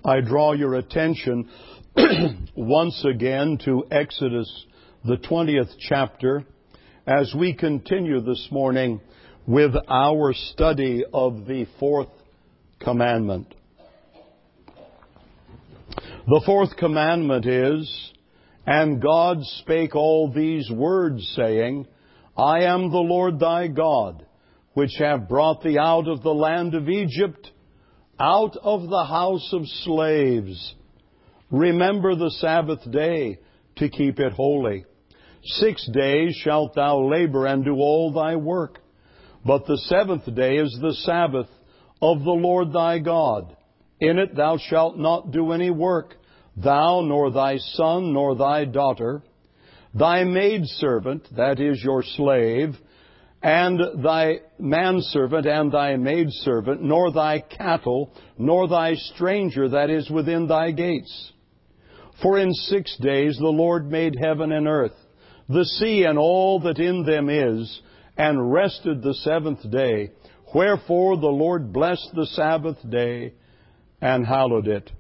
I draw your attention once again to Exodus, the 20th chapter, as we continue this morning with our study of the fourth commandment. The fourth commandment is, "And God spake all these words, saying, I am the Lord thy God, which have brought thee out of the land of Egypt, out of the house of slaves. Remember the Sabbath day to keep it holy. 6 days shalt thou labor and do all thy work. But the seventh day is the Sabbath of the Lord thy God. In it thou shalt not do any work, thou, nor thy son, nor thy daughter, thy maidservant, that is your slave, and thy manservant and thy maidservant, nor thy cattle, nor thy stranger that is within thy gates. For in 6 days the Lord made heaven and earth, the sea and all that in them is, and rested the seventh day. Wherefore the Lord blessed the Sabbath day and hallowed it."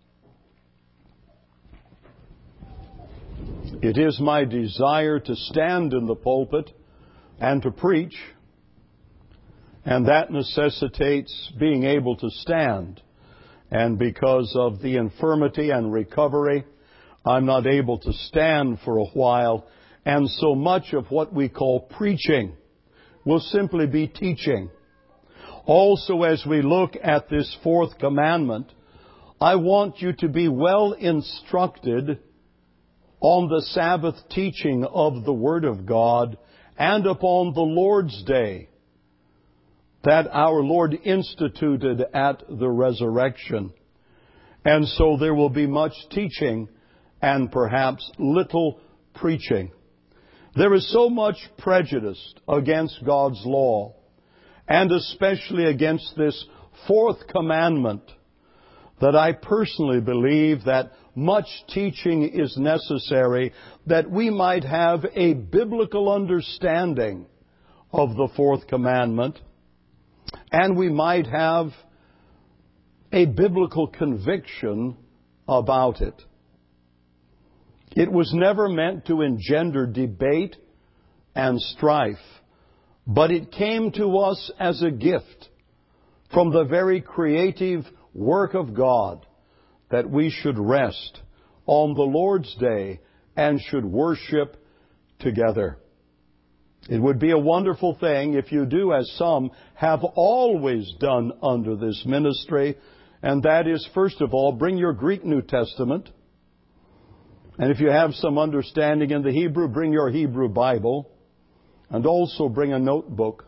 It is my desire to stand in the pulpit and to preach, and that necessitates being able to stand. And because of the infirmity and recovery, I'm not able to stand for a while, and so much of what we call preaching will simply be teaching. Also, as we look at this fourth commandment, I want you to be well instructed on the Sabbath teaching of the Word of God and upon the Lord's Day that our Lord instituted at the resurrection. And so there will be much teaching and perhaps little preaching. There is so much prejudice against God's law, and especially against this fourth commandment, that I personally believe that much teaching is necessary that we might have a biblical understanding of the fourth commandment, and we might have a biblical conviction about it. It was never meant to engender debate and strife, but it came to us as a gift from the very creative work of God, that we should rest on the Lord's Day and should worship together. It would be a wonderful thing if you do as some have always done under this ministry, and that is, first of all, bring your Greek New Testament. And if you have some understanding in the Hebrew, bring your Hebrew Bible, and also bring a notebook.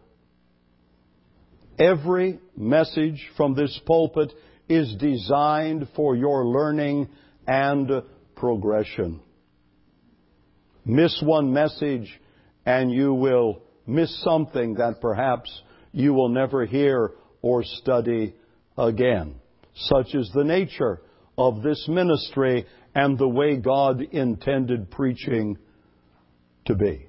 Every message from this pulpit is designed for your learning and progression. Miss one message and you will miss something that perhaps you will never hear or study again. Such is the nature of this ministry and the way God intended preaching to be.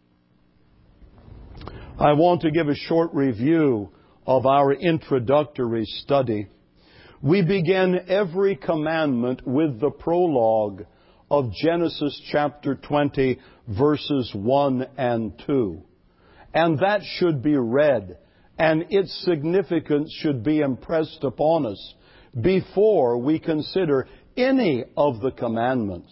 I want to give a short review of our introductory study. We begin every commandment with the prologue of Genesis chapter 20, verses 1 and 2. And that should be read, and its significance should be impressed upon us before we consider any of the commandments.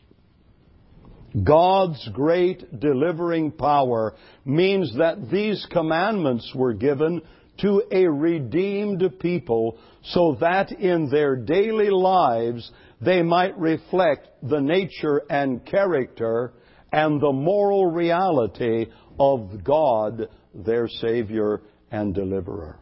God's great delivering power means that these commandments were given to a redeemed people so that in their daily lives they might reflect the nature and character and the moral reality of God, their Savior and Deliverer.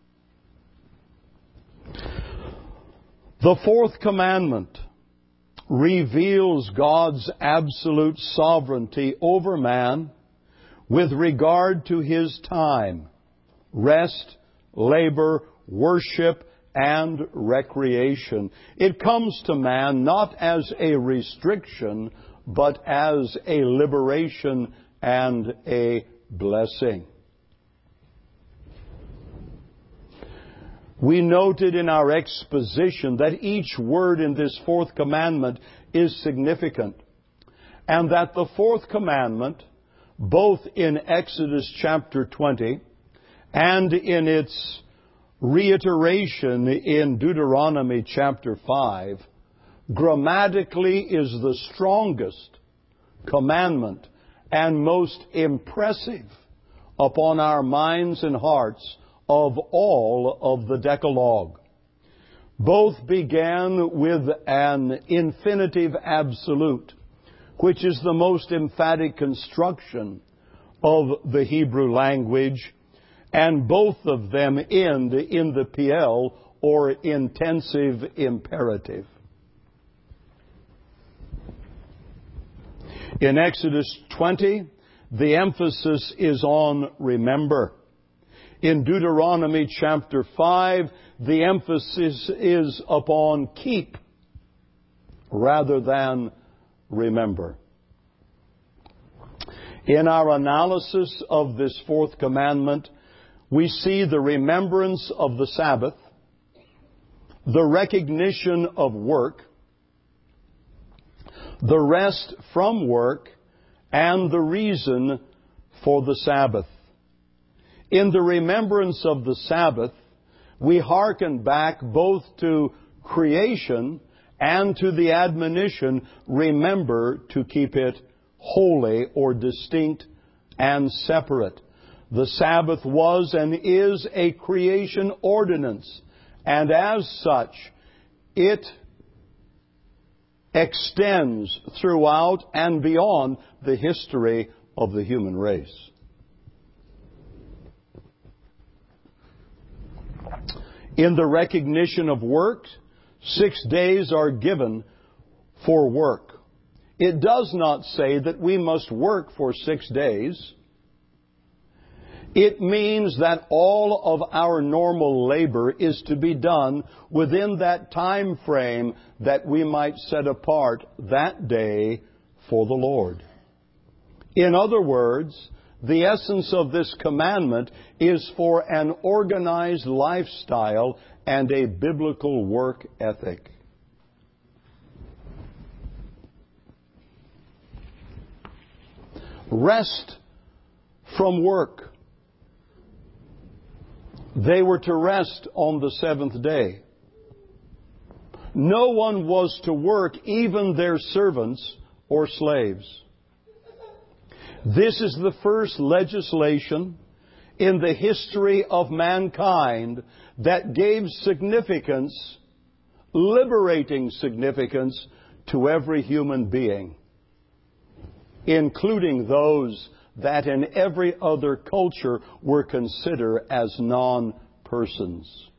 The fourth commandment reveals God's absolute sovereignty over man with regard to his time, rest, labor, worship, and recreation. It comes to man not as a restriction, but as a liberation and a blessing. We noted in our exposition that each word in this fourth commandment is significant, and that the fourth commandment, both in Exodus chapter 20 and in its reiteration in Deuteronomy chapter 5, grammatically is the strongest commandment and most impressive upon our minds and hearts of all of the Decalogue. Both began with an infinitive absolute, which is the most emphatic construction of the Hebrew language, and both of them end in the piel, or intensive imperative. In Exodus 20, the emphasis is on remember. In Deuteronomy chapter 5, the emphasis is upon keep rather than remember. In our analysis of this fourth commandment, we see the remembrance of the Sabbath, the recognition of work, the rest from work, and the reason for the Sabbath. In the remembrance of the Sabbath, we hearken back both to creation and to the admonition, remember to keep it holy or distinct and separate. The Sabbath was and is a creation ordinance, and as such, it extends throughout and beyond the history of the human race. In the recognition of work, 6 days are given for work. It does not say that we must work for 6 days. It means that all of our normal labor is to be done within that time frame that we might set apart that day for the Lord. In other words, the essence of this commandment is for an organized lifestyle and a biblical work ethic. Rest from work. They were to rest on the seventh day. No one was to work, even their servants or slaves. This is the first legislation in the history of mankind that gave significance, liberating significance, to every human being, including those that in every other culture were considered as non-persons.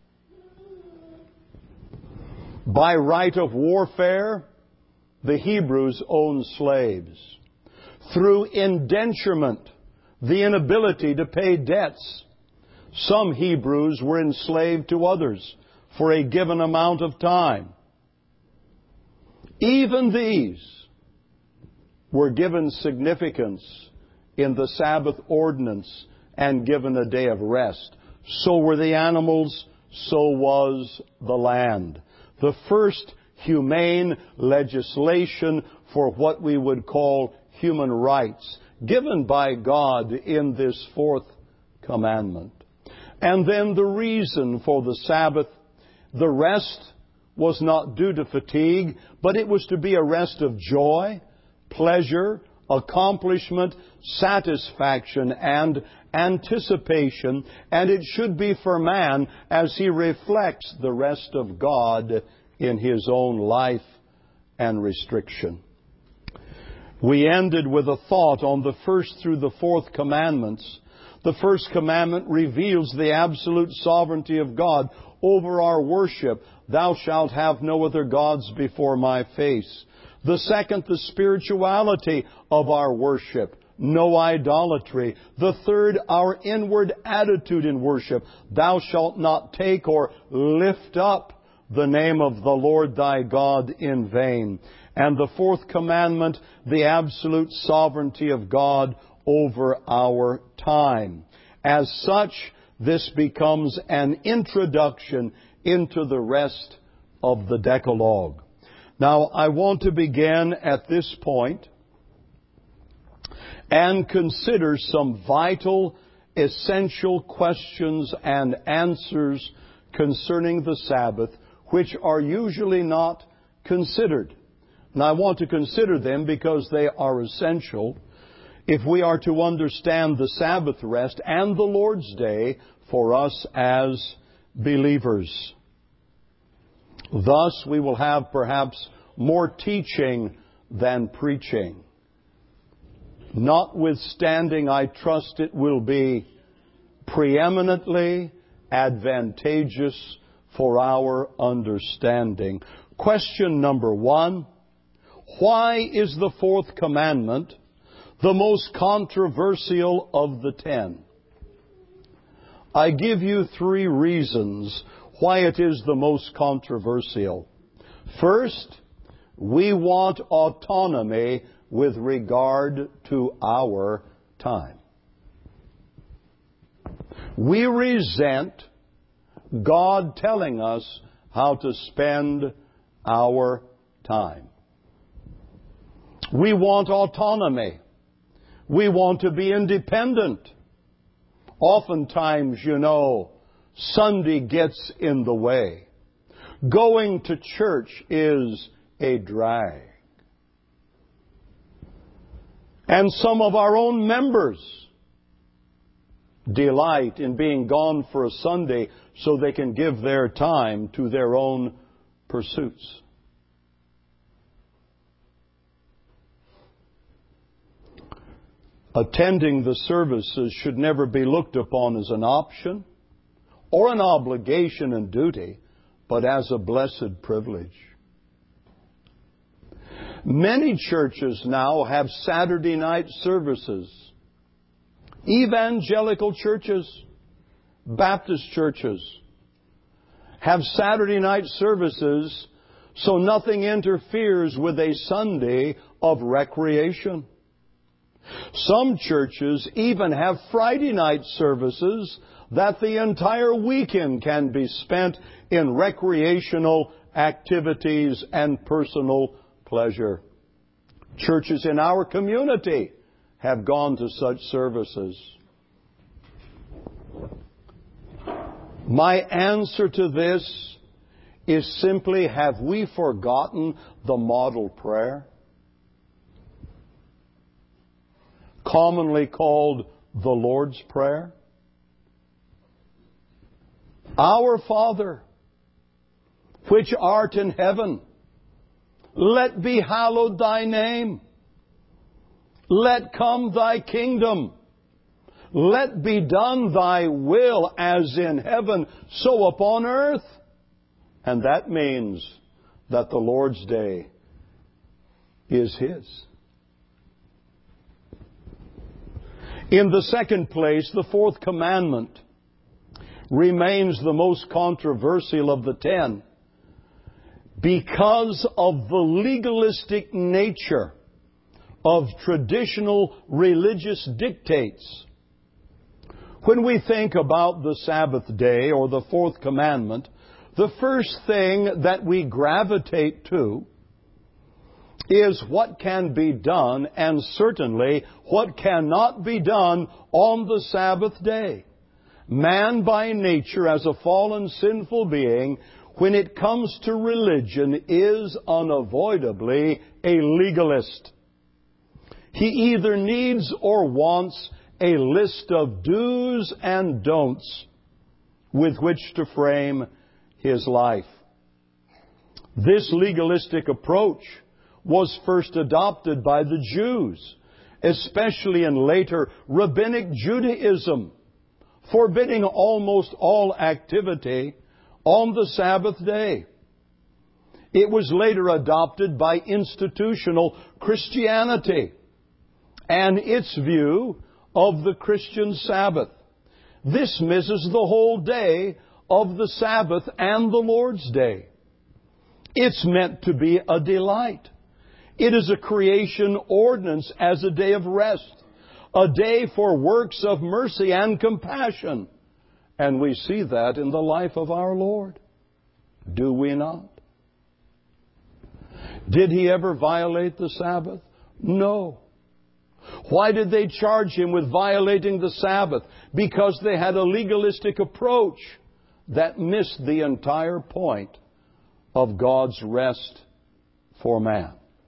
By right of warfare, the Hebrews owned slaves. Through indenturement, the inability to pay debts, some Hebrews were enslaved to others for a given amount of time. Even these were given significance in the Sabbath ordinance and given a day of rest. So were the animals, so was the land. The first humane legislation for what we would call human rights, given by God in this fourth commandment. And then the reason for the Sabbath, the rest was not due to fatigue, but it was to be a rest of joy, pleasure, accomplishment, satisfaction, and anticipation, and it should be for man as he reflects the rest of God in his own life and restriction. We ended with a thought on the first through the fourth commandments. The first commandment reveals the absolute sovereignty of God over our worship. Thou shalt have no other gods before my face. The second, the spirituality of our worship. No idolatry. The third, our inward attitude in worship. Thou shalt not take or lift up the name of the Lord thy God in vain. And the fourth commandment, the absolute sovereignty of God over our time. As such, this becomes an introduction into the rest of the Decalogue. Now, I want to begin at this point and consider some vital, essential questions and answers concerning the Sabbath, which are usually not considered. And I want to consider them because they are essential if we are to understand the Sabbath rest and the Lord's Day for us as believers. Thus, we will have perhaps more teaching than preaching. Notwithstanding, I trust it will be preeminently advantageous for our understanding. Question number 1. Why is the fourth commandment the most controversial of the 10? I give you 3 reasons why it is the most controversial. First, we want autonomy with regard to our time. We resent God telling us how to spend our time. We want autonomy. We want to be independent. Oftentimes, Sunday gets in the way. Going to church is a drag. And some of our own members delight in being gone for a Sunday so they can give their time to their own pursuits. Attending the services should never be looked upon as an option or an obligation and duty, but as a blessed privilege. Many churches now have Saturday night services. Evangelical churches, Baptist churches have Saturday night services so nothing interferes with a Sunday of recreation. Some churches even have Friday night services that the entire weekend can be spent in recreational activities and personal pleasure. Churches in our community have gone to such services. My answer to this is simply, have we forgotten the model prayer? Commonly called the Lord's Prayer. Our Father, which art in heaven, let be hallowed thy name. Let come thy kingdom. Let be done thy will as in heaven, so upon earth. And that means that the Lord's Day is His. In the second place, the fourth commandment remains the most controversial of the 10 because of the legalistic nature of traditional religious dictates. When we think about the Sabbath day or the fourth commandment, the first thing that we gravitate to is what can be done, and certainly what cannot be done on the Sabbath day. Man by nature, as a fallen sinful being, when it comes to religion, is unavoidably a legalist. He either needs or wants a list of do's and don'ts with which to frame his life. This legalistic approach was first adopted by the Jews, especially in later rabbinic Judaism, forbidding almost all activity on the Sabbath day. It was later adopted by institutional Christianity and its view of the Christian Sabbath. This misses the whole day of the Sabbath and the Lord's Day. It's meant to be a delight. It is a creation ordinance as a day of rest, a day for works of mercy and compassion, And we see that in the life of our Lord. Do we not? Did He ever violate the Sabbath? No. Why did they charge Him with violating the Sabbath? Because they had a legalistic approach that missed the entire point of God's rest for man.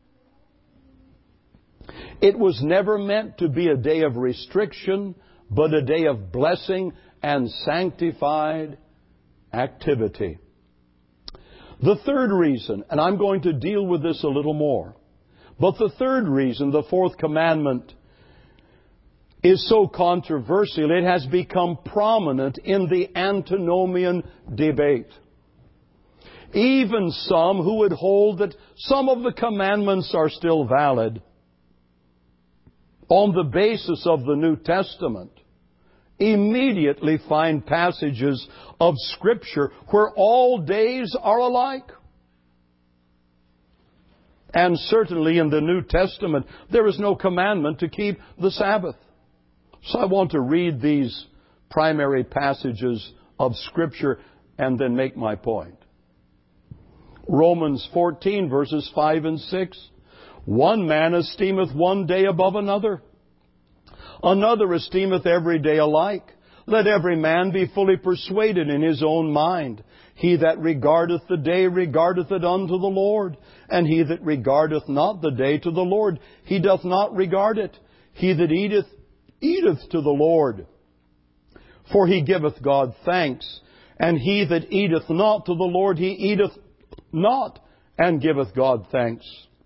It was never meant to be a day of restriction, but a day of blessing and sanctified activity. The third reason, and I'm going to deal with this a little more, but the third reason, the fourth commandment, is so controversial, it has become prominent in the antinomian debate. Even some who would hold that some of the commandments are still valid on the basis of the New Testament immediately find passages of Scripture where all days are alike. And certainly in the New Testament, there is no commandment to keep the Sabbath. So I want to read these primary passages of Scripture and then make my point. Romans 14, verses 5 and 6. One man esteemeth one day above another. Another esteemeth every day alike. Let every man be fully persuaded in his own mind. He that regardeth the day regardeth it unto the Lord. And he that regardeth not the day to the Lord, he doth not regard it. He that eateth, eateth to the Lord. For he giveth God thanks. And he that eateth not to the Lord, he eateth not, and giveth God thanks.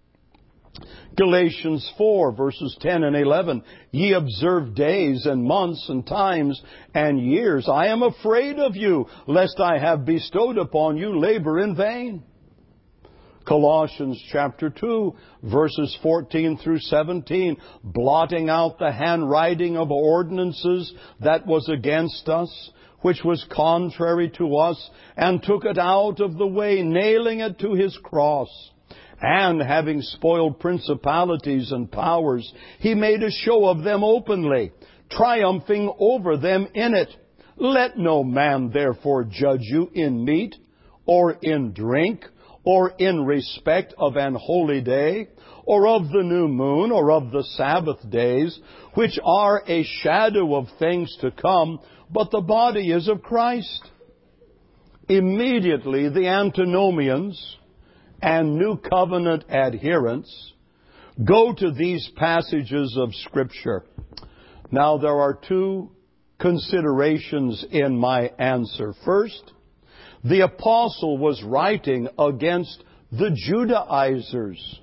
Galatians 4, verses 10 and 11. Ye observe days and months and times and years. I am afraid of you, lest I have bestowed upon you labor in vain. Colossians chapter 2, verses 14 through 17. Blotting out the handwriting of ordinances that was against us, which was contrary to us, and took it out of the way, nailing it to His cross. And having spoiled principalities and powers, He made a show of them openly, triumphing over them in it. Let no man therefore judge you in meat, or in drink, or in respect of an holy day, or of the new moon, or of the Sabbath days, which are a shadow of things to come, but the body is of Christ. Immediately the antinomians and New Covenant adherents go to these passages of Scripture. Now there are two considerations in my answer. First, the apostle was writing against the Judaizers.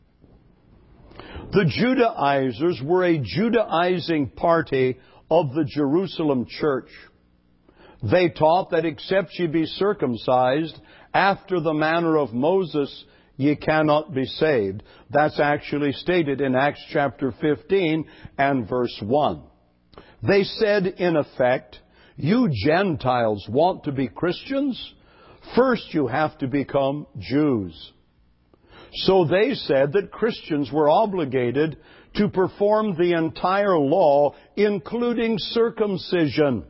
The Judaizers were a Judaizing party of the Jerusalem church. They taught that except ye be circumcised after the manner of Moses, ye cannot be saved. That's actually stated in Acts chapter 15 and verse 1. They said, in effect, you Gentiles want to be Christians? First you have to become Jews. So they said that Christians were obligated to perform the entire law, including circumcision.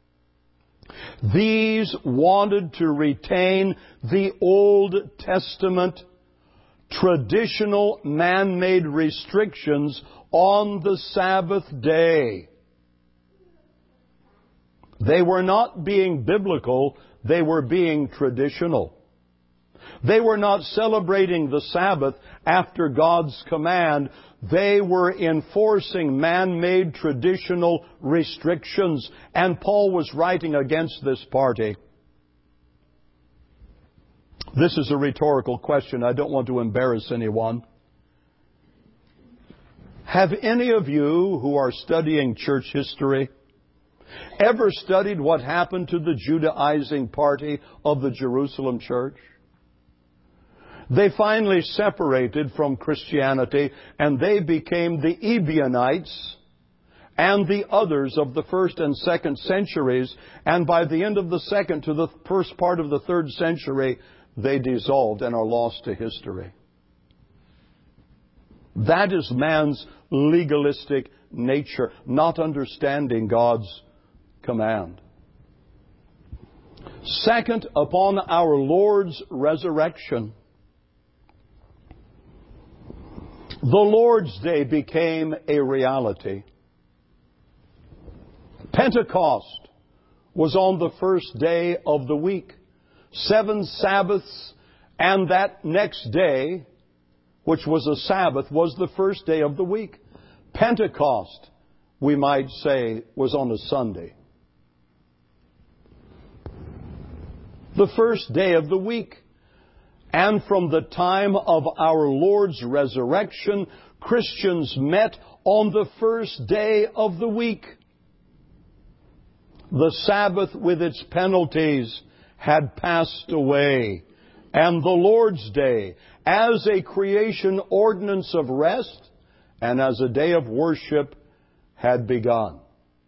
These wanted to retain the Old Testament traditional man-made restrictions on the Sabbath day. They were not being biblical, they were being traditional. They were not celebrating the Sabbath after God's command. They were enforcing man-made traditional restrictions. And Paul was writing against this party. This is a rhetorical question. I don't want to embarrass anyone. Have any of you who are studying church history ever studied what happened to the Judaizing party of the Jerusalem church? They finally separated from Christianity and they became the Ebionites and the others of the first and second centuries. And by the end of the second to the first part of the third century, they dissolved and are lost to history. That is man's legalistic nature, not understanding God's command. Second, upon our Lord's resurrection, the Lord's Day became a reality. Pentecost was on the first day of the week. 7 Sabbaths, and that next day, which was a Sabbath, was the first day of the week. Pentecost, we might say, was on a Sunday. The first day of the week. And from the time of our Lord's resurrection, Christians met on the first day of the week. The Sabbath with its penalties had passed away, and the Lord's Day, as a creation ordinance of rest and as a day of worship, had begun.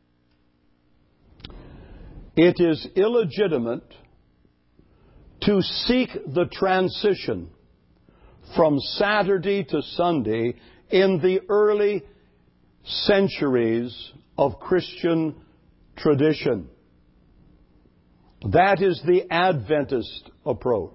It is illegitimate to seek the transition from Saturday to Sunday in the early centuries of Christian tradition. That is the Adventist approach.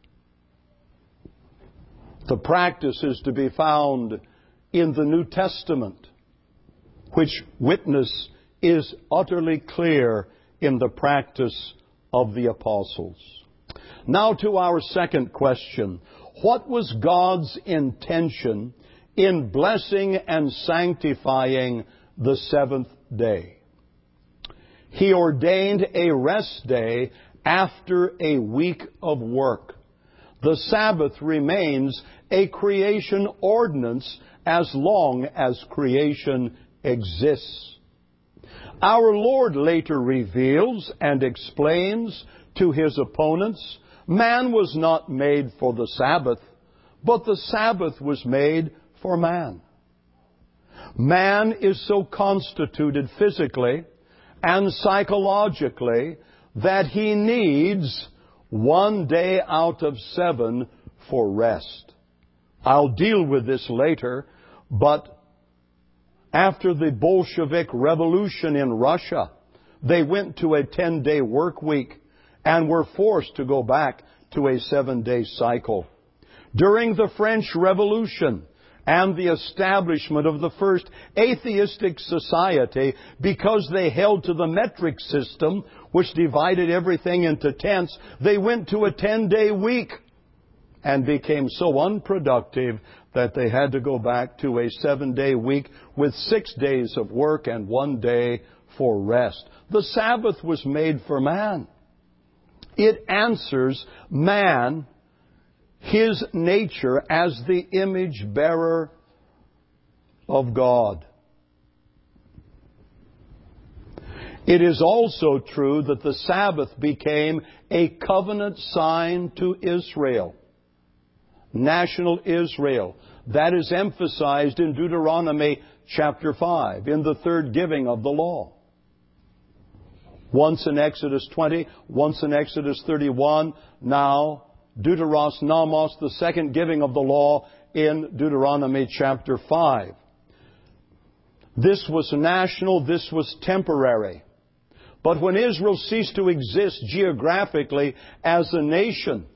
The practice is to be found in the New Testament, which witness is utterly clear in the practice of the apostles. Now to our second question. What was God's intention in blessing and sanctifying the seventh day? He ordained a rest day after a week of work. The Sabbath remains a creation ordinance as long as creation exists. Our Lord later reveals and explains to His opponents, man was not made for the Sabbath, but the Sabbath was made for man. Man is so constituted physically and psychologically that he needs 1 day out of 7 for rest. I'll deal with this later, but after the Bolshevik Revolution in Russia, they went to a 10-day work week and were forced to go back to a 7-day cycle. During the French Revolution and the establishment of the first atheistic society, because they held to the metric system, which divided everything into tenths, they went to a 10-day week and became so unproductive that they had to go back to a 7-day week with 6 days of work and 1 day for rest. The Sabbath was made for man. It answers man, his nature as the image bearer of God. It is also true that the Sabbath became a covenant sign to Israel. National Israel. That is emphasized in Deuteronomy chapter 5, in the third giving of the law. Once in Exodus 20, once in Exodus 31, now Deuteros Nomos, the second giving of the law in Deuteronomy chapter 5. This was national, this was temporary. But when Israel ceased to exist geographically as a nation,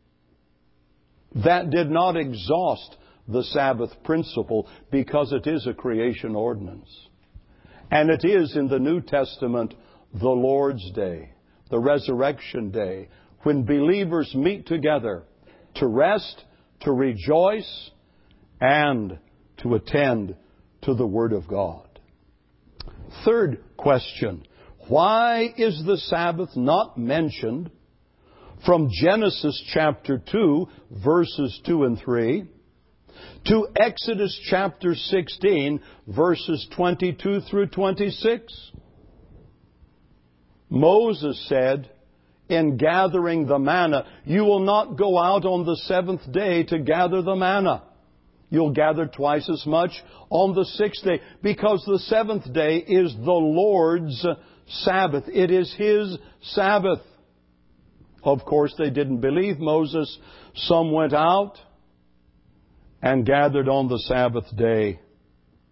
that did not exhaust the Sabbath principle, because it is a creation ordinance. And it is in the New Testament the Lord's Day, the Resurrection Day, when believers meet together to rest, to rejoice, and to attend to the Word of God. Third question. Why is the Sabbath not mentioned from Genesis chapter 2, verses 2 and 3, to Exodus chapter 16, verses 22 through 26? Moses said, in gathering the manna, you will not go out on the seventh day to gather the manna. You'll gather twice as much on the sixth day, because the seventh day is the Lord's Sabbath. It is His Sabbath. Of course, they didn't believe Moses. Some went out and gathered on the Sabbath day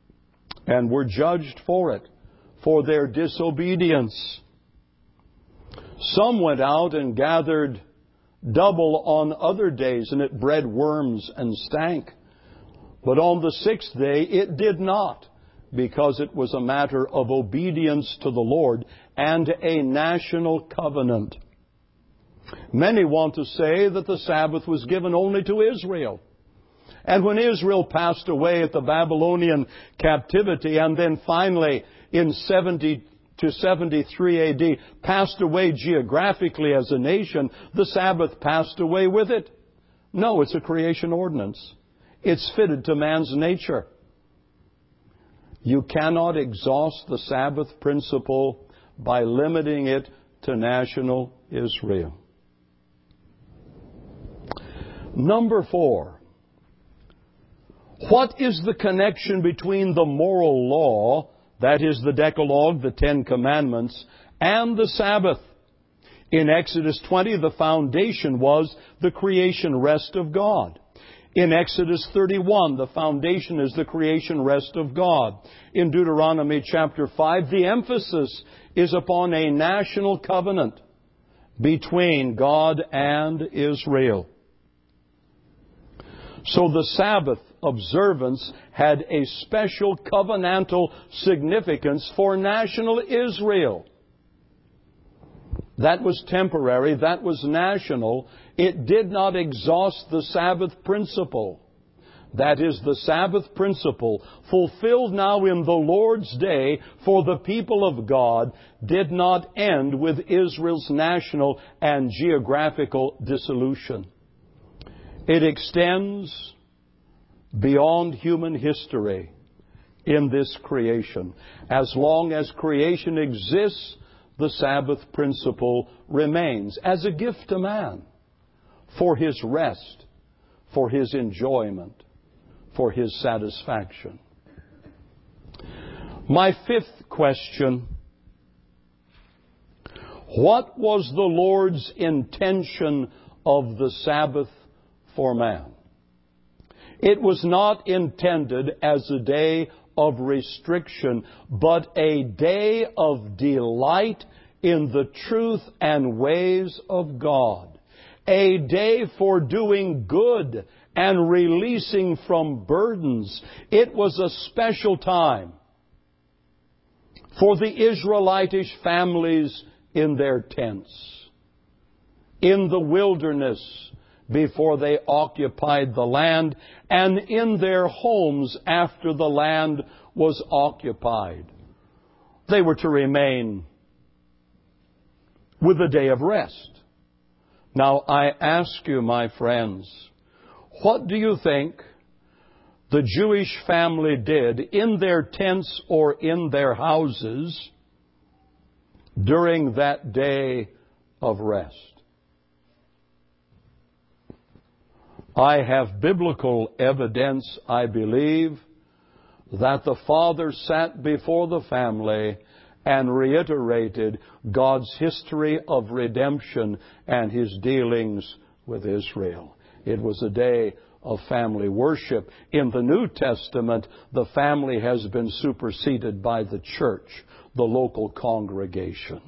and were judged for it, for their disobedience. Some went out and gathered double on other days, and it bred worms and stank. But on the sixth day it did not, because it was a matter of obedience to the Lord and a national covenant. Many want to say that the Sabbath was given only to Israel. And when Israel passed away at the Babylonian captivity, and then finally in 70 to 73 A.D. passed away geographically as a nation, the Sabbath passed away with it. No, it's a creation ordinance. It's fitted to man's nature. You cannot exhaust the Sabbath principle by limiting it to national Israel. Number 4. What is the connection between the moral law, that is the Decalogue, the Ten Commandments, and the Sabbath? In Exodus 20, the foundation was the creation rest of God. In Exodus 31, the foundation is the creation rest of God. In Deuteronomy chapter 5, the emphasis is upon a national covenant between God and Israel. So the Sabbath observance had a special covenantal significance for national Israel. That was temporary, that was national. It did not exhaust the Sabbath principle. That is, the Sabbath principle, fulfilled now in the Lord's day for the people of God, did not end with Israel's national and geographical dissolution. It extends beyond human history in this creation. As long as creation exists, the Sabbath principle remains as a gift to man for his rest, for his enjoyment, for his satisfaction. My fifth question: what was the Lord's intention of the Sabbath for man? It was not intended as a day of restriction, but a day of delight in the truth and ways of God. A day for doing good and releasing from burdens. It was a special time for the Israelitish families in their tents, in the wilderness before they occupied the land, and in their homes after the land was occupied. They were to remain with a day of rest. Now, I ask you, my friends, what do you think the Jewish family did in their tents or in their houses during that day of rest? I have biblical evidence, I believe, that the Father sat before the family and reiterated God's history of redemption and His dealings with Israel. It was a day of family worship. In the New Testament, the family has been superseded by the church, the local congregation.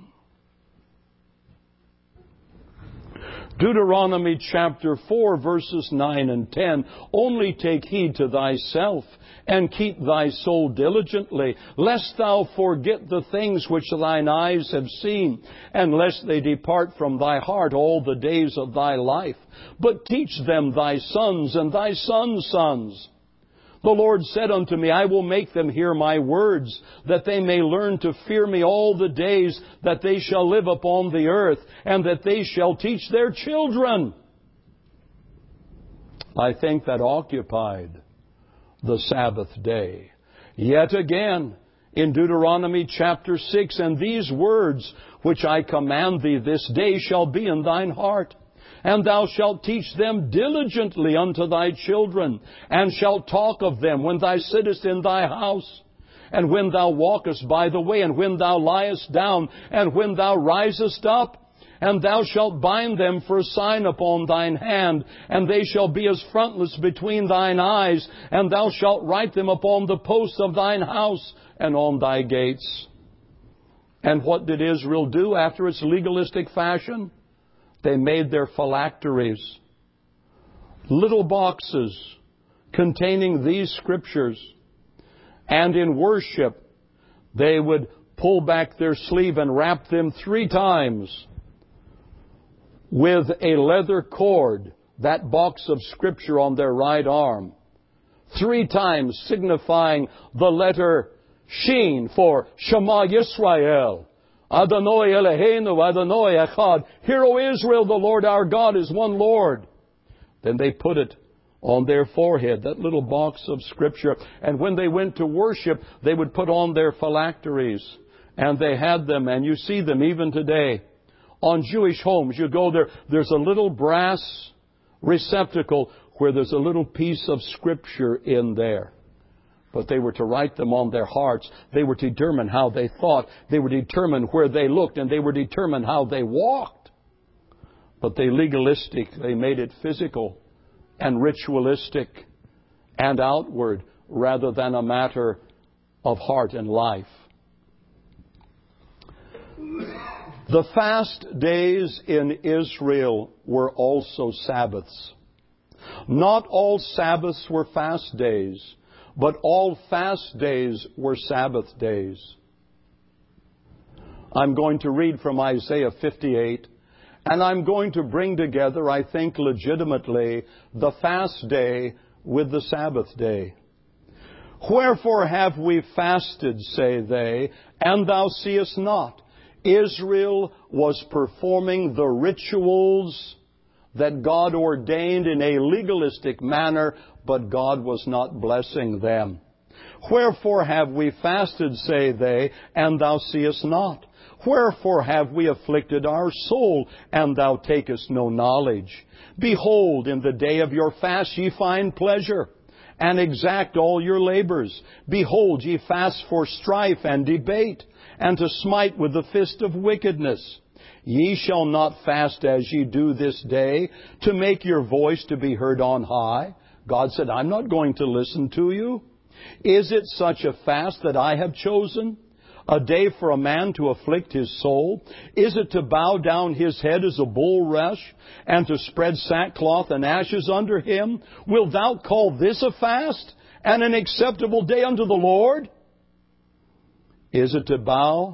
Deuteronomy chapter 4, verses 9 and 10, only take heed to thyself and keep thy soul diligently, lest thou forget the things which thine eyes have seen, and lest they depart from thy heart all the days of thy life. But teach them thy sons and thy sons' sons. The Lord said unto me, I will make them hear my words, that they may learn to fear me all the days that they shall live upon the earth, and that they shall teach their children. I think that occupied the Sabbath day. Yet again, in Deuteronomy chapter 6, and these words which I command thee this day shall be in thine heart. And thou shalt teach them diligently unto thy children, and shalt talk of them when thou sittest in thy house, and when thou walkest by the way, and when thou liest down, and when thou risest up. And thou shalt bind them for a sign upon thine hand, and they shall be as frontlets between thine eyes, and thou shalt write them upon the posts of thine house and on thy gates. And what did Israel do after its legalistic fashion? They made their phylacteries, little boxes containing these scriptures. And in worship, they would pull back their sleeve and wrap them 3 times with a leather cord, that box of scripture on their right arm. 3 times signifying the letter Shin for Shema Yisrael. Adonai Eloheinu, Adonai Echad. Hear, O Israel, the Lord our God is one Lord. Then they put it on their forehead, that little box of scripture. And when they went to worship, they would put on their phylacteries. And they had them, and you see them even today. On Jewish homes, you go there, there's a little brass receptacle where there's a little piece of scripture in there. But they were to write them on their hearts. They were to determine how they thought. They were to determine where they looked, and they were to determine how they walked. But they made it physical and ritualistic and outward rather than a matter of heart and life. The fast days in Israel were also Sabbaths. Not all Sabbaths were fast days, but all fast days were Sabbath days. I'm going to read from Isaiah 58, and I'm going to bring together, I think legitimately, the fast day with the Sabbath day. Wherefore have we fasted, say they, and thou seest not? Israel was performing the rituals that God ordained in a legalistic manner, but God was not blessing them. Wherefore have we fasted, say they, and thou seest not? Wherefore have we afflicted our soul, and thou takest no knowledge? Behold, in the day of your fast ye find pleasure, and exact all your labors. Behold, ye fast for strife and debate, and to smite with the fist of wickedness. Ye shall not fast as ye do this day, to make your voice to be heard on high. God said, I'm not going to listen to you. Is it such a fast that I have chosen? A day for a man to afflict his soul? Is it to bow down his head as a bulrush, and to spread sackcloth and ashes under him? Wilt thou call this a fast, and an acceptable day unto the Lord? Is it to bow?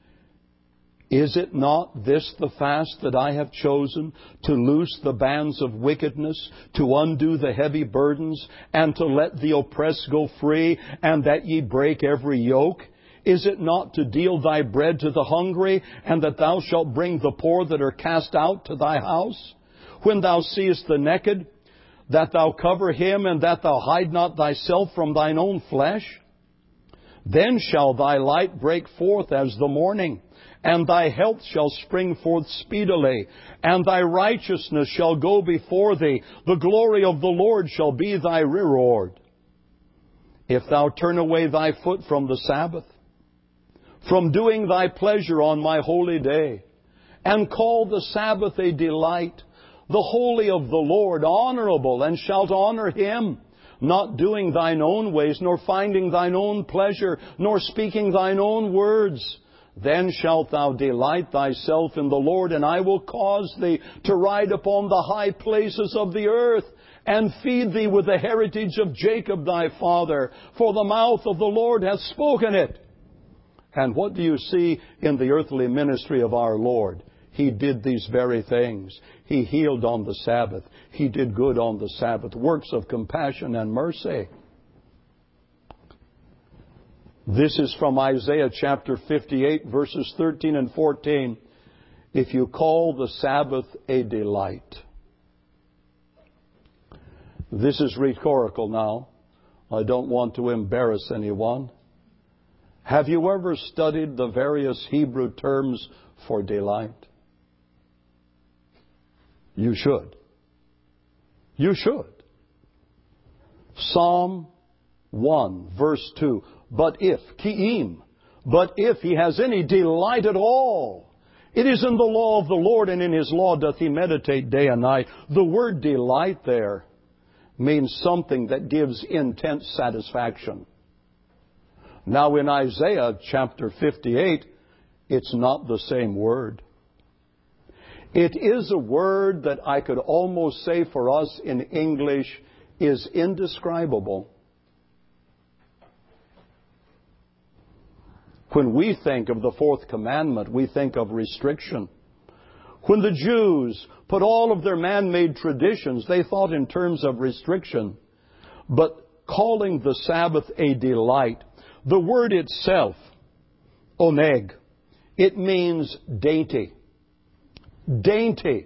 Is it not this the fast that I have chosen, to loose the bands of wickedness, to undo the heavy burdens, and to let the oppressed go free, and that ye break every yoke? Is it not to deal thy bread to the hungry, and that thou shalt bring the poor that are cast out to thy house? When thou seest the naked, that thou cover him, and that thou hide not thyself from thine own flesh? Then shall thy light break forth as the morning, and thy health shall spring forth speedily, and thy righteousness shall go before thee. The glory of the Lord shall be thy reward. If thou turn away thy foot from the Sabbath, from doing thy pleasure on my holy day, and call the Sabbath a delight, the holy of the Lord honorable, and shalt honor him, not doing thine own ways, nor finding thine own pleasure, nor speaking thine own words, then shalt thou delight thyself in the Lord, and I will cause thee to ride upon the high places of the earth, and feed thee with the heritage of Jacob thy father, for the mouth of the Lord hath spoken it. And what do you see in the earthly ministry of our Lord? He did these very things. He healed on the Sabbath. He did good on the Sabbath. Works of compassion and mercy. This is from Isaiah chapter 58, verses 13 and 14. If you call the Sabbath a delight. This is rhetorical now. I don't want to embarrass anyone. Have you ever studied the various Hebrew terms for delight? You should. You should. Psalm 1, verse 2. But if he has any delight at all, it is in the law of the Lord, and in his law doth he meditate day and night. The word delight there means something that gives intense satisfaction. Now in Isaiah chapter 58, It's not the same word. It is a word that I could almost say for us in English is indescribable. When we think of the fourth commandment, we think of restriction. When the Jews put all of their man-made traditions, they thought in terms of restriction. But calling the Sabbath a delight, the word itself, oneg, it means dainty. Dainty.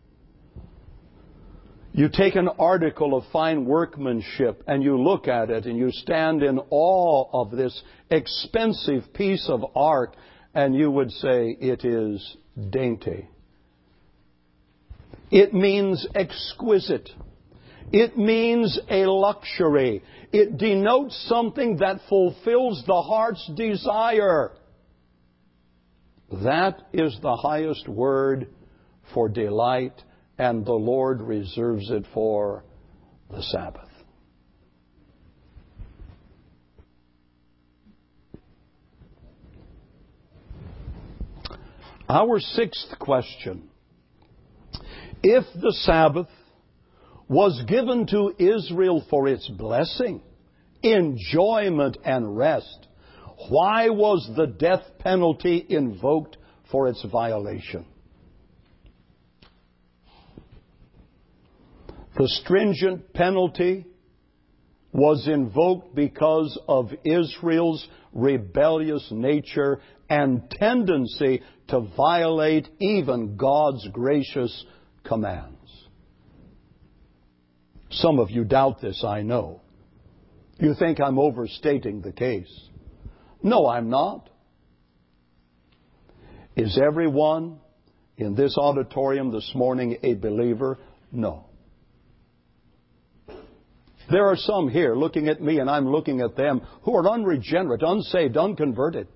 You take an article of fine workmanship and you look at it and you stand in awe of this expensive piece of art and you would say it is dainty. It means exquisite. It means a luxury. It denotes something that fulfills the heart's desire. That is the highest word for delight, and the Lord reserves it for the Sabbath. Our sixth question. If the Sabbath was given to Israel for its blessing, enjoyment, and rest, why was the death penalty invoked for its violation? The stringent penalty was invoked because of Israel's rebellious nature and tendency to violate even God's gracious commands. Some of you doubt this, I know. You think I'm overstating the case. No, I'm not. Is everyone in this auditorium this morning a believer? No. There are some here looking at me and I'm looking at them who are unregenerate, unsaved, unconverted.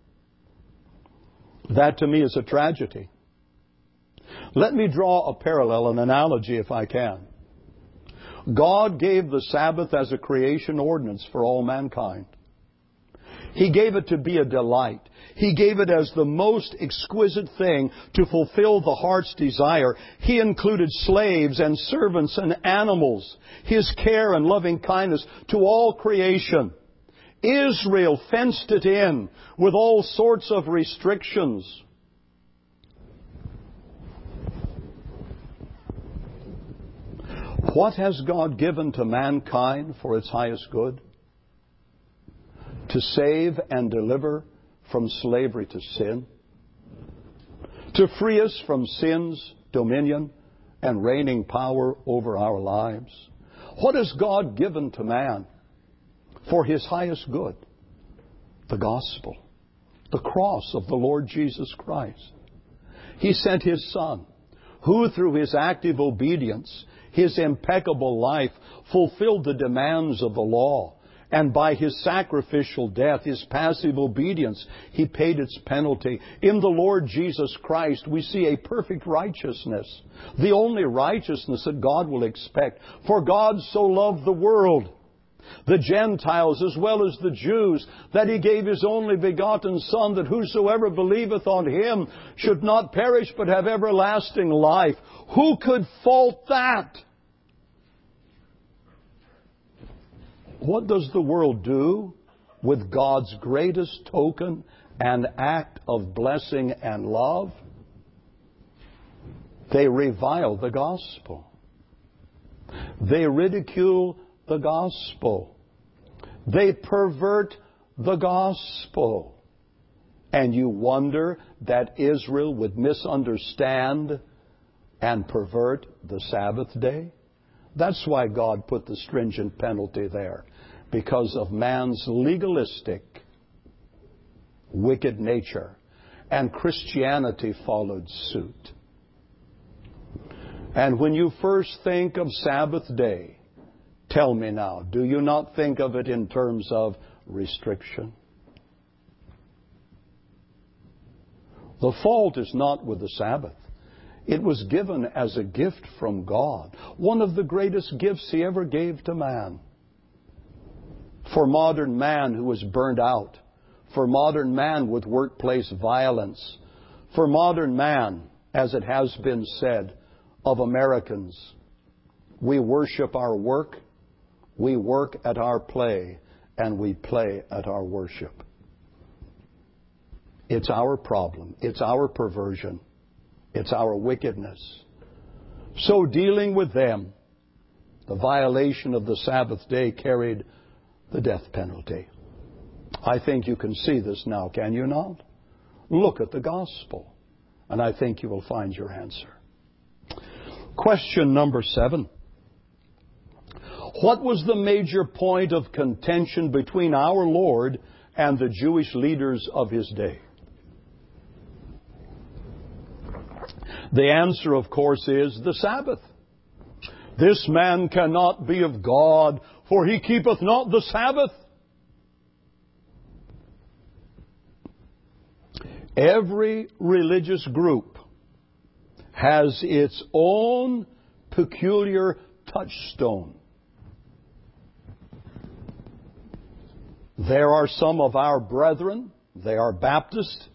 That to me is a tragedy. Let me draw a parallel, an analogy if I can. God gave the Sabbath as a creation ordinance for all mankind. He gave it to be a delight. He gave it as the most exquisite thing to fulfill the heart's desire. He included slaves and servants and animals, His care and loving kindness to all creation. Israel fenced it in with all sorts of restrictions. What has God given to mankind for its highest good? To save and deliver from slavery to sin, to free us from sin's dominion and reigning power over our lives. What has God given to man for his highest good? The gospel, the cross of the Lord Jesus Christ. He sent His Son, who through His active obedience, His impeccable life, fulfilled the demands of the law. And by His sacrificial death, His passive obedience, He paid its penalty. In the Lord Jesus Christ, we see a perfect righteousness. The only righteousness that God will expect. For God so loved the world, the Gentiles as well as the Jews, that He gave His only begotten Son, that whosoever believeth on Him should not perish but have everlasting life. Who could fault that? What does the world do with God's greatest token and act of blessing and love? They revile the gospel. They ridicule the gospel. They pervert the gospel. And you wonder that Israel would misunderstand and pervert the Sabbath day? That's why God put the stringent penalty there. Because of man's legalistic, wicked nature. And Christianity followed suit. And when you first think of Sabbath day, tell me now, do you not think of it in terms of restriction? The fault is not with the Sabbath. It was given as a gift from God. One of the greatest gifts He ever gave to man. For modern man who is burned out, for modern man with workplace violence, for modern man, as it has been said of Americans. We worship our work, we work at our play, and we play at our worship. It's our problem. It's our perversion. It's our wickedness. So dealing with them, the violation of the Sabbath day carried the death penalty. I think you can see this now, can you not? Look at the gospel, and I think you will find your answer. Question number 7. What was the major point of contention between our Lord and the Jewish leaders of His day? The answer, of course, is the Sabbath. This man cannot be of God, for he keepeth not the Sabbath. Every religious group has its own peculiar touchstone. There are some of our brethren, they are Baptist,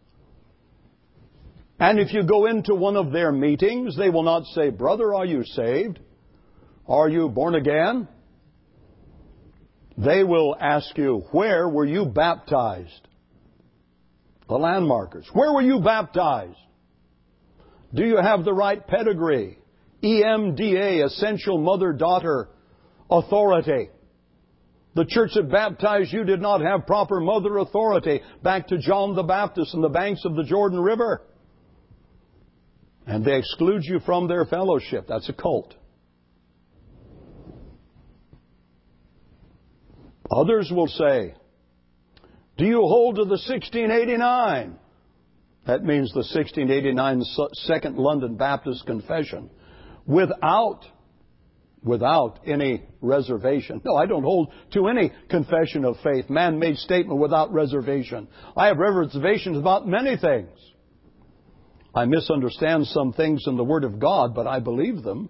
and if you go into one of their meetings, they will not say, "Brother, are you saved? Are you born again?" They will ask you, "Where were you baptized?" The landmarkers. Where were you baptized? Do you have the right pedigree? EMDA, Essential Mother-Daughter Authority. The church that baptized you did not have proper mother authority. Back to John the Baptist on the banks of the Jordan River. And they exclude you from their fellowship. That's a cult. Others will say, "Do you hold to the 1689? That means the 1689 Second London Baptist Confession. Without any reservation. No, I don't hold to any confession of faith, man-made statement without reservation. I have reservations about many things. I misunderstand some things in the Word of God, but I believe them."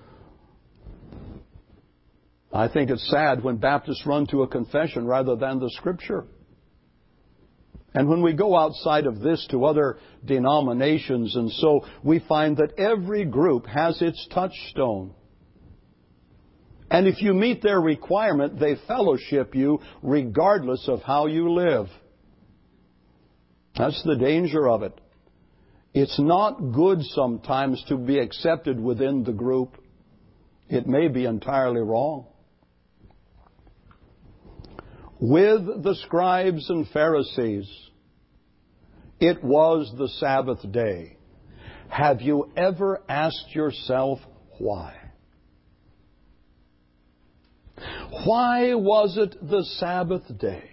I think it's sad when Baptists run to a confession rather than the Scripture. And when we go outside of this to other denominations, and so we find that every group has its touchstone. And if you meet their requirement, they fellowship you regardless of how you live. That's the danger of it. It's not good sometimes to be accepted within the group. It may be entirely wrong. With the scribes and Pharisees, it was the Sabbath day. Have you ever asked yourself why? Why was it the Sabbath day?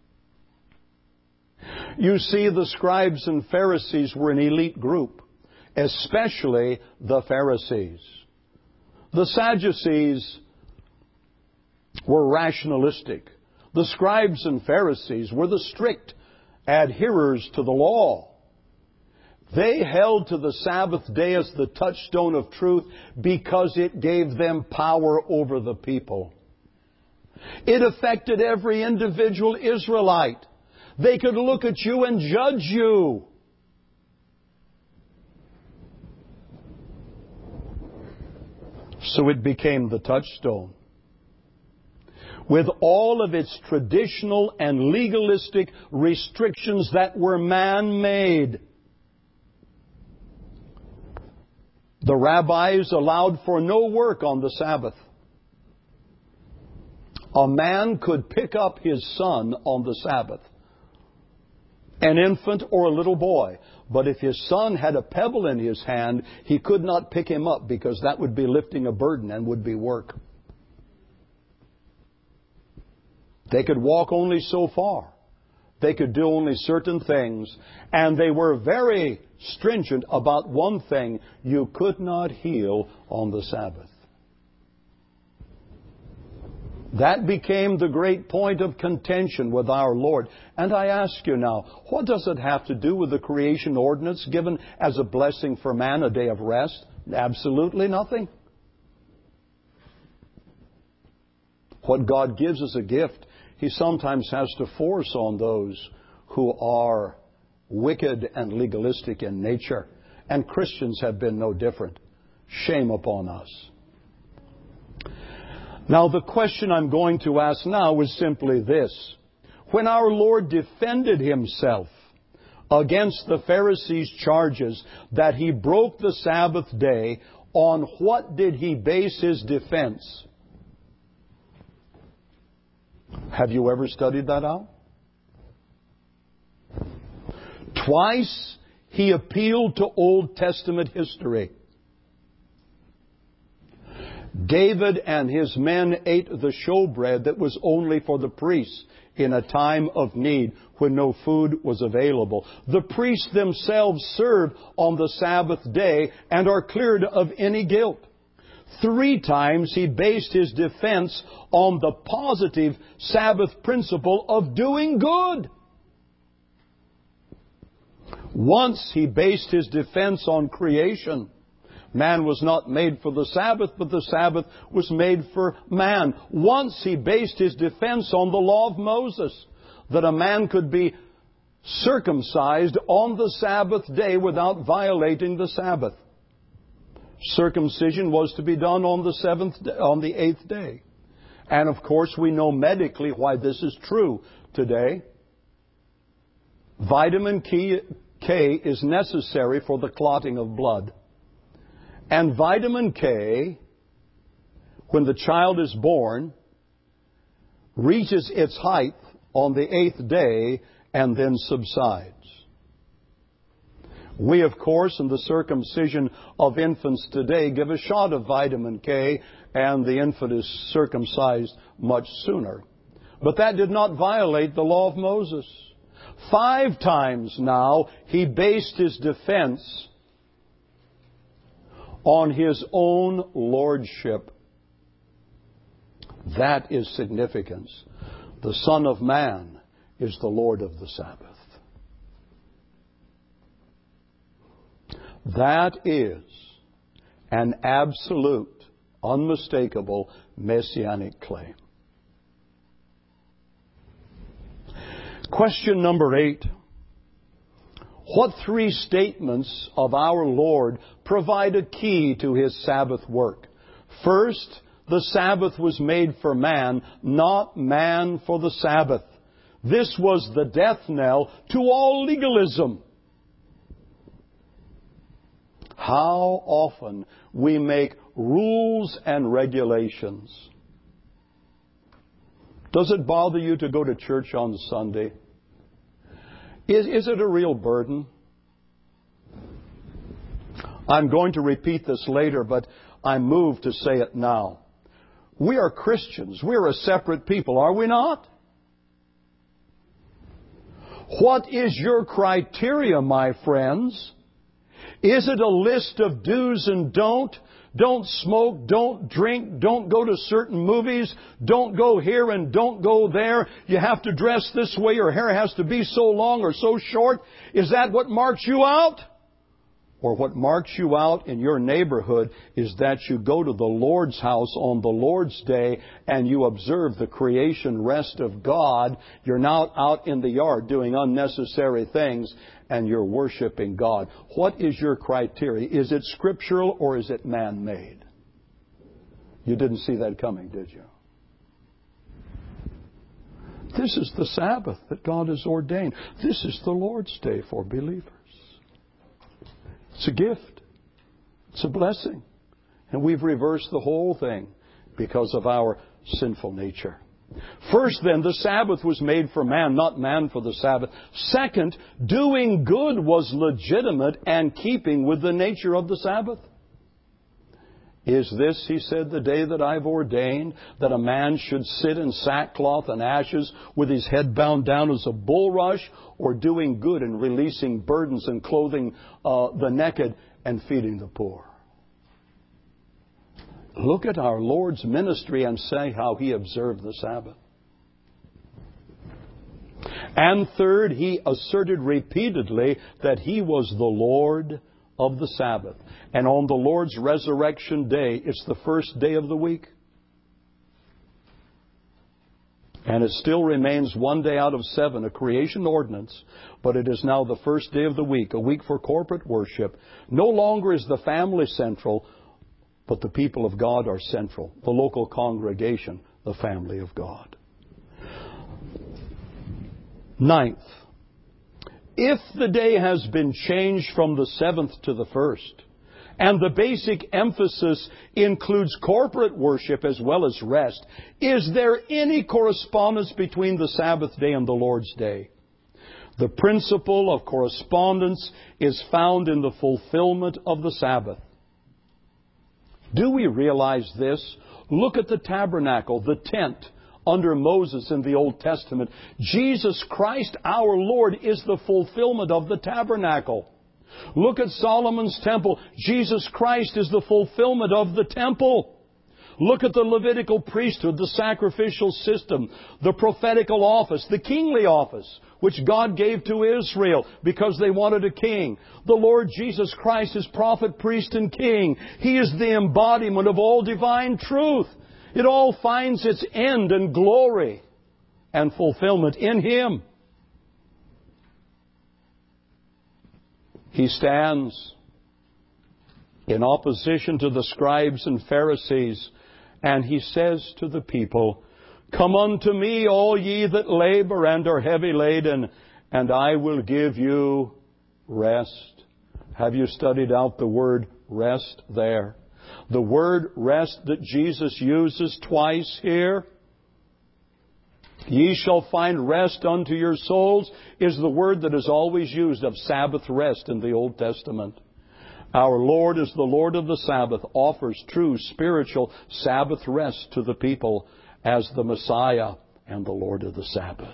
You see, the scribes and Pharisees were an elite group, especially the Pharisees. The Sadducees were rationalistic. The scribes and Pharisees were the strict adherers to the law. They held to the Sabbath day as the touchstone of truth because it gave them power over the people. It affected every individual Israelite. They could look at you and judge you. So it became the touchstone. With all of its traditional and legalistic restrictions that were man-made. The rabbis allowed for no work on the Sabbath. A man could pick up his son on the Sabbath, an infant or a little boy. But if his son had a pebble in his hand, he could not pick him up because that would be lifting a burden and would be work. They could walk only so far. They could do only certain things. And they were very stringent about one thing: you could not heal on the Sabbath. That became the great point of contention with our Lord. And I ask you now, what does it have to do with the creation ordinance given as a blessing for man, a day of rest? Absolutely nothing. What God gives as a gift, He sometimes has to force on those who are wicked and legalistic in nature. And Christians have been no different. Shame upon us. Now, the question I'm going to ask now is simply this. When our Lord defended Himself against the Pharisees' charges that He broke the Sabbath day, on what did He base His defense? Have you ever studied that out? Twice He appealed to Old Testament history. David and his men ate the showbread that was only for the priests in a time of need when no food was available. The priests themselves serve on the Sabbath day and are cleared of any guilt. 3 times He based His defense on the positive Sabbath principle of doing good. Once He based His defense on creation. Man was not made for the Sabbath, but the Sabbath was made for man. Once He based His defense on the law of Moses, that a man could be circumcised on the Sabbath day without violating the Sabbath. Circumcision was to be done on the 8th day. And of course we know medically why this is true today. Vitamin K is necessary for the clotting of blood. And vitamin K, when the child is born, reaches its height on the 8th day and then subsides. We, of course, in the circumcision of infants today, give a shot of vitamin K and the infant is circumcised much sooner. But that did not violate the law of Moses. 5 times now He based His defense on His own lordship. That is significance. The Son of Man is the Lord of the Sabbath. That is an absolute, unmistakable messianic claim. Question number 8. What 3 statements of our Lord provide a key to His Sabbath work? First, the Sabbath was made for man, not man for the Sabbath. This was the death knell to all legalism. How often we make rules and regulations. Does it bother you to go to church on Sunday? Is it a real burden? I'm going to repeat this later, but I'm moved to say it now. We are Christians. We're a separate people, are we not? What is your criteria, my friends? Is it a list of do's and don't? Don't smoke, don't drink, don't go to certain movies, don't go here and don't go there. You have to dress this way, your hair has to be so long or so short. Is that what marks you out? Or what marks you out in your neighborhood is that you go to the Lord's house on the Lord's day and you observe the creation rest of God. You're not out in the yard doing unnecessary things and you're worshiping God. What is your criteria? Is it scriptural or is it man-made? You didn't see that coming, did you? This is the Sabbath that God has ordained. This is the Lord's day for believers. It's a gift. It's a blessing. And we've reversed the whole thing because of our sinful nature. First, then, the Sabbath was made for man, not man for the Sabbath. Second, doing good was legitimate and keeping with the nature of the Sabbath. Is this, he said, the day that I've ordained, that a man should sit in sackcloth and ashes with his head bound down as a bulrush, or doing good and releasing burdens and clothing the naked and feeding the poor? Look at our Lord's ministry and say how He observed the Sabbath. And third, He asserted repeatedly that He was the Lord of the Sabbath. And on the Lord's resurrection day, it's the first day of the week. And it still remains one day out of 7, a creation ordinance, but it is now the first day of the week, a week for corporate worship. No longer is the family central, but the people of God are central. The local congregation, the family of God. 9th, if the day has been changed from the 7th to the 1st, and the basic emphasis includes corporate worship as well as rest, is there any correspondence between the Sabbath day and the Lord's day? The principle of correspondence is found in the fulfillment of the Sabbath. Do we realize this? Look at the tabernacle, the tent under Moses in the Old Testament. Jesus Christ, our Lord, is the fulfillment of the tabernacle. Look at Solomon's temple. Jesus Christ is the fulfillment of the temple. Look at the Levitical priesthood, the sacrificial system, the prophetical office, the kingly office, which God gave to Israel because they wanted a king. The Lord Jesus Christ is prophet, priest, and king. He is the embodiment of all divine truth. It all finds its end and glory and fulfillment in Him. He stands in opposition to the scribes and Pharisees, and He says to the people, "Come unto me, all ye that labor and are heavy laden, and I will give you rest." Have you studied out the word rest there? The word rest that Jesus uses twice here, "Ye shall find rest unto your souls," is the word that is always used of Sabbath rest in the Old Testament. Our Lord, as the Lord of the Sabbath, offers true spiritual Sabbath rest to the people as the Messiah and the Lord of the Sabbath.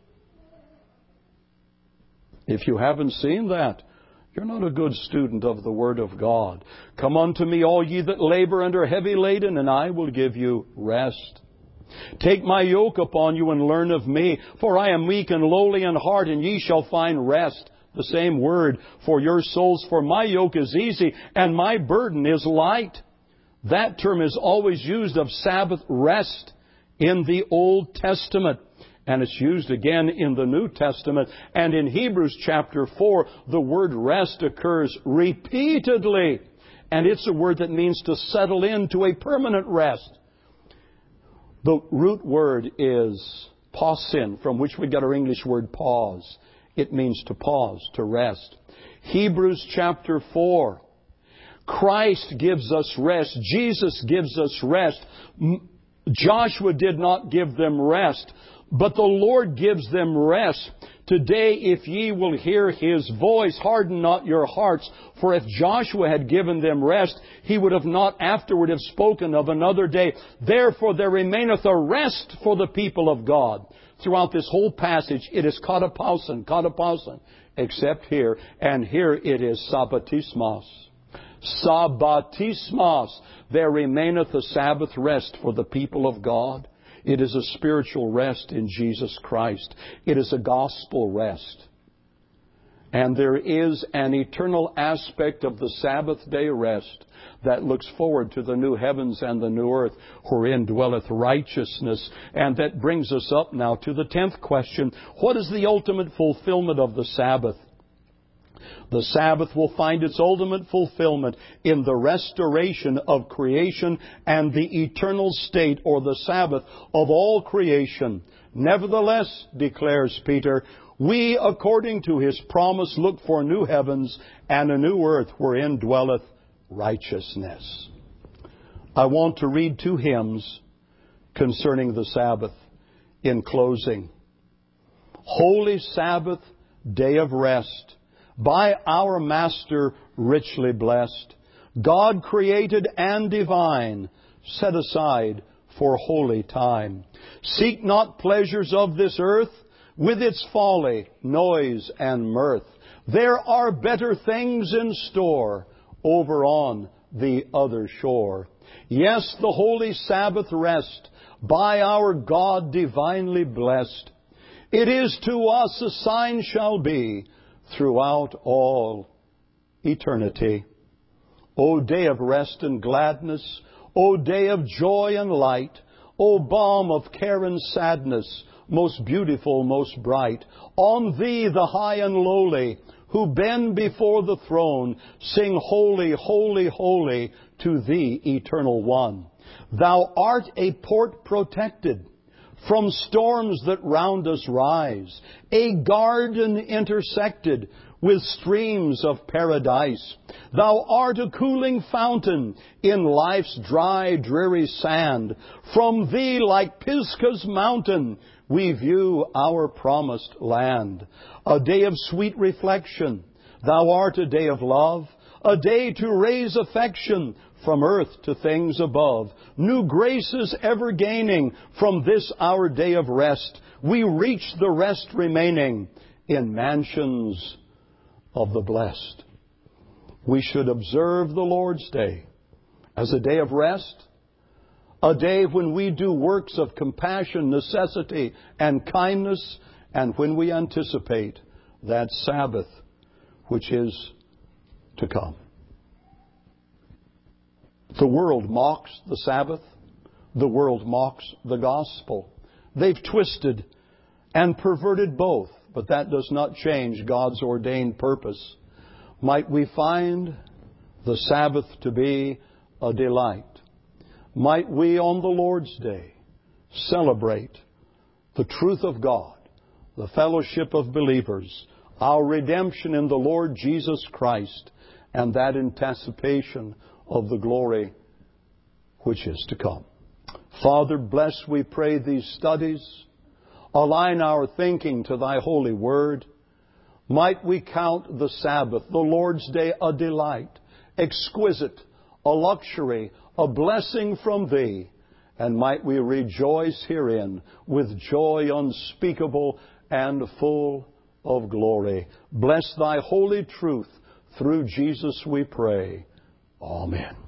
If you haven't seen that, you're not a good student of the Word of God. "Come unto me, all ye that labor and are heavy laden, and I will give you rest. Take my yoke upon you and learn of me, for I am meek and lowly in heart, and ye shall find rest." The same word for your souls. "For my yoke is easy and my burden is light." That term is always used of Sabbath rest in the Old Testament. And it's used again in the New Testament. And in Hebrews chapter 4, the word rest occurs repeatedly. And it's a word that means to settle into a permanent rest. The root word is pausin, from which we get our English word pause. It means to pause, to rest. Hebrews chapter 4. Christ gives us rest. Jesus gives us rest. Joshua did not give them rest, but the Lord gives them rest. "Today, if ye will hear His voice, harden not your hearts. For if Joshua had given them rest, he would have not afterward have spoken of another day. Therefore there remaineth a rest for the people of God." Throughout this whole passage, it is katapausin, except here. And here it is sabbatismos. Sabbatismos. There remaineth a Sabbath rest for the people of God. It is a spiritual rest in Jesus Christ. It is a gospel rest. And there is an eternal aspect of the Sabbath day rest that looks forward to the new heavens and the new earth wherein dwelleth righteousness. And that brings us up now to the 10th question. What is the ultimate fulfillment of the Sabbath? The Sabbath will find its ultimate fulfillment in the restoration of creation and the eternal state, or the Sabbath, of all creation. "Nevertheless," declares Peter, "we, according to His promise, look for new heavens and a new earth wherein dwelleth righteousness." I want to read 2 hymns concerning the Sabbath in closing. "Holy Sabbath, day of rest, by our Master richly blessed, God created and divine, set aside for holy time. Seek not pleasures of this earth, with its folly, noise, and mirth. There are better things in store over on the other shore. Yes, the holy Sabbath rest, by our God divinely blessed. It is to us a sign shall be throughout all eternity. O day of rest and gladness, O day of joy and light, O balm of care and sadness, most beautiful, most bright, on Thee the high and lowly, who bend before the throne, sing holy, holy, holy to Thee, Eternal One. Thou art a port protected from storms that round us rise, a garden intersected with streams of paradise. Thou art a cooling fountain in life's dry, dreary sand. From Thee, like Pisgah's mountain, we view our promised land. A day of sweet reflection. Thou art a day of love, a day to raise affection from earth to things above. New graces ever gaining from this our day of rest. We reach the rest remaining in mansions of the blessed. We should observe the Lord's Day as a day of rest, a day when we do works of compassion, necessity, and kindness, and when we anticipate that Sabbath which is to come. The world mocks the Sabbath. The world mocks the gospel. They've twisted and perverted both, but that does not change God's ordained purpose. Might we find the Sabbath to be a delight. Might we on the Lord's Day celebrate the truth of God, the fellowship of believers, our redemption in the Lord Jesus Christ, and that anticipation of the glory which is to come. Father, bless, we pray, these studies. Align our thinking to Thy holy word. Might we count the Sabbath, the Lord's Day, a delight, exquisite, a luxury, a blessing from Thee. And might we rejoice herein with joy unspeakable and full of glory. Bless Thy holy truth. Through Jesus we pray. Amen.